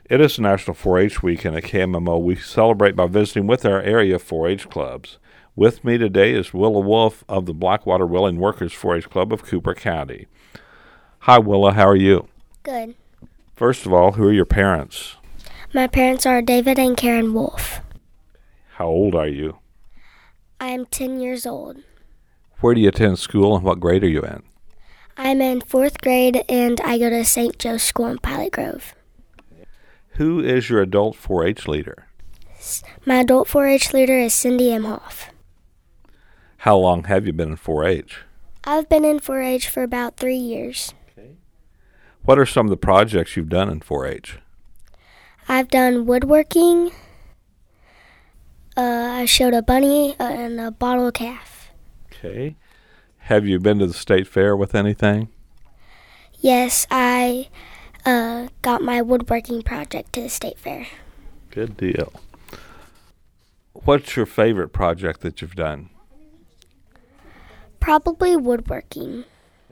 It is National 4-H Week, and at KMMO we celebrate by visiting with our area 4-H clubs. With me today is Willa Wolf of the Blackwater Willing Workers 4-H Club of Cooper County. Hi, Willa. How are you? Good. First of all, who are your parents? My parents are David and Karen Wolf. How old are you? I am 10 years old. Where do you attend school, and what grade are you in? I'm in 4th grade, and I go to St. Joe's School in Pilot Grove. Who is your adult 4-H leader? My adult 4-H leader is Cindy M. Hoff. How long have you been in 4-H? I've been in 4-H for about 3 years. What are some of the projects you've done in 4-H? I've done woodworking. I showed a bunny and a bottle calf. Okay. Have you been to the state fair with anything? Yes, I got my woodworking project to the state fair. Good deal. What's your favorite project that you've done? Probably woodworking.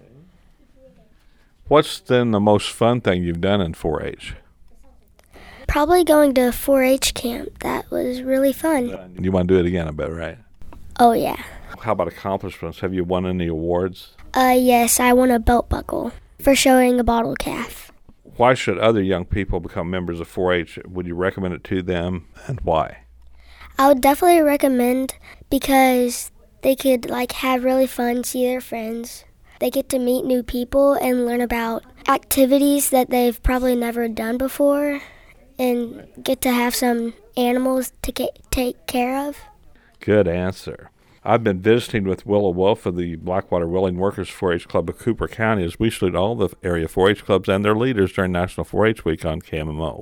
What's then the most fun thing you've done in 4-H? Probably going to 4-H camp. That was really fun. You want to do it again, I bet, right? Oh, yeah. How about accomplishments? Have you won any awards? Yes, I won a belt buckle for showing a bottle calf. Why should other young people become members of 4-H? Would you recommend it to them, and why? I would definitely recommend because they could have really fun, see their friends. They get to meet new people and learn about activities that they've probably never done before and get to have some animals to take care of. Good answer. I've been visiting with Willa Wolf of the Blackwater Willing Workers 4-H Club of Cooper County as we salute all the area 4-H clubs and their leaders during National 4-H Week on KMMO.